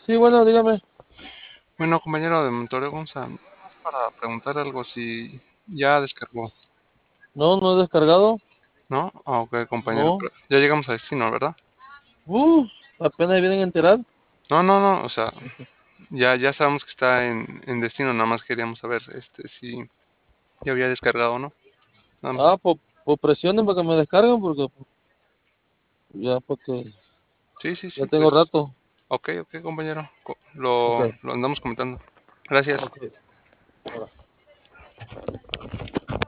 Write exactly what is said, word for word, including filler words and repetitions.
Sí, bueno, dígame. Bueno, compañero de Montoreo, vamos a, más para preguntar algo si ya descargó, No, no he descargado. ¿no? Ah, ok, compañero, No. pero ya llegamos a destino, ¿verdad? Uh, apenas vienen a enterar. No, no, no, o sea, ya, ya sabemos que está en, en destino, nada más queríamos saber este, si ya había descargado o no, nada más. Ah, pues, pues presionen para que me descarguen porque pues, ya porque Sí, sí, ya sí, tengo pues, rato. ok, ok, compañero, co- Ok, lo, lo andamos comentando. Gracias. ok. Ahora.